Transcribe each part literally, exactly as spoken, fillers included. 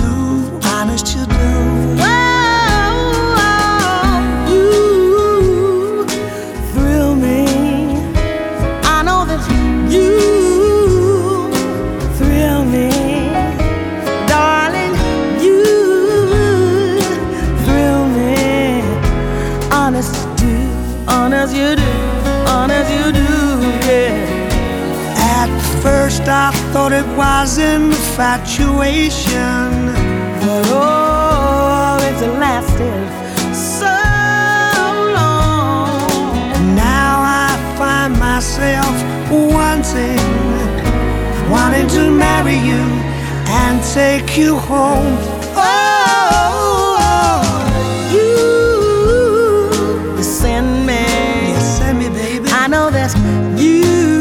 do, honest you do. Honest you do, honest you do, yeah. At first I thought it was infatuation, but oh, it's lasted so long. Now I find myself wanting, wanting to marry you and take you home. Oh, oh, you, you send me. I know that you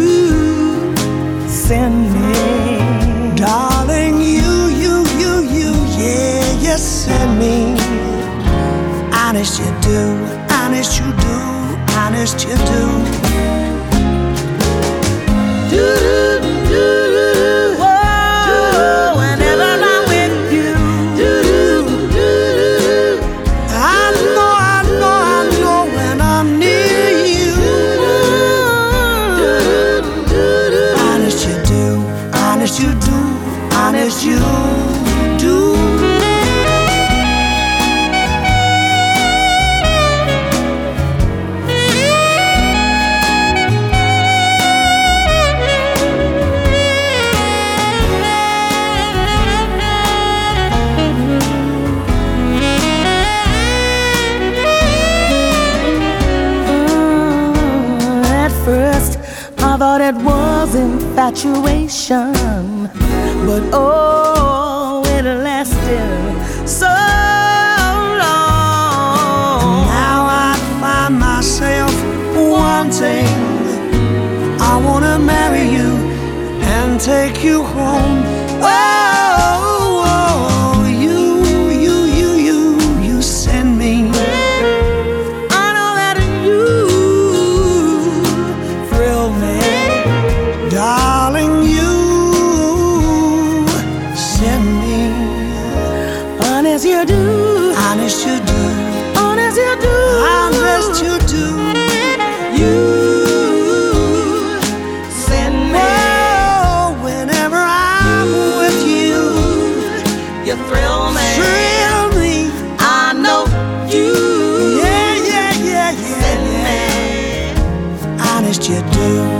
send me, darling. You, you, you, you, yeah, you send me. Honest you do, honest you do, honest you do. Do do do do. Whoa, whenever I'm with you. Do do do do. I know, I know, I know when I'm near you. Honest you do, honest you do. At first I thought it was infatuation, but oh, it lasted so long. Now I find myself wanting, I wanna marry you and take you home. Oh, oh, you, you, you, you, you send me. I know that you thrill me, darling. You send me. honest you do, Honest you do, honest you do, honest you do. You send me. Oh, whenever I'm with you, You thrill me, thrill me. I know you Yeah, yeah, yeah, yeah, send yeah. me. Honest you do.